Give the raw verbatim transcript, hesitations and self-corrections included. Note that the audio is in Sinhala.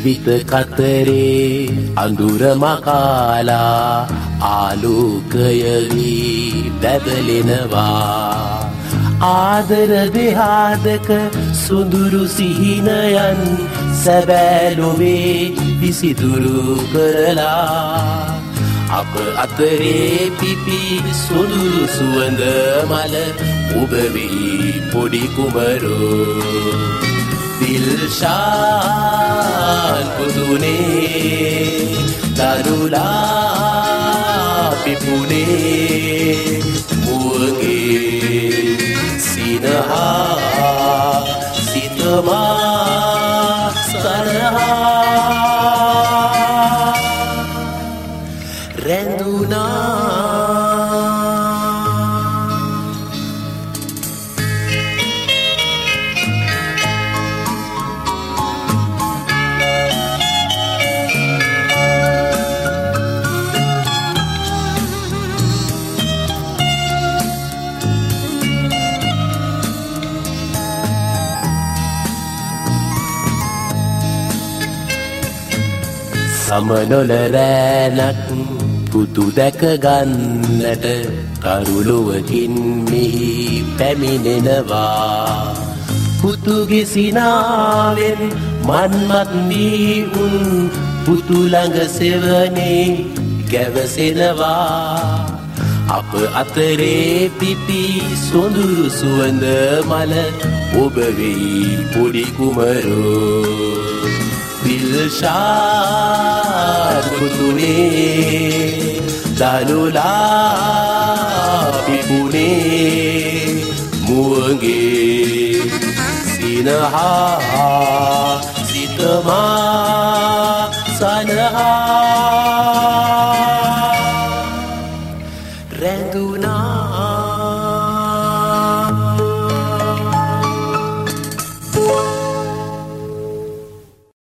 ජීවිත කතරේ අඳුර මකාලා ආලෝකයවි බැබලෙනවා ආදර දෙහාදක සුඳුරු සිහිනයන් සැබෑ ලොවේ විසිතුරු කරලා අප අතරේ පිපි සුඳුරු සුවඳ මල ඔබ වෙයි පොඩි කුමරෝ දිල්ෂාන් පුදුනේ දරුලා පිපුනේ මුවගේ සිනහා සිතමා සනහා රැඳුනා සමනොල රෑනක් පුතු දැක ගන්නට කරුලොවකින් මෙහි පැමිණෙනවා පුතුගේ සිනාවෙන් මන්මත් වී උන් පුතු ළඟ සෙවනේ ගැවසෙනවා අප අතරේ පිපි සොඳුරු සුවඳ මල ඔබ වෙයි පොඩි කුමරෝ දිල්ෂාන් පුතුනේ දළුලා පිපුනේ මුවගේ සිනහා සිතමා සනහා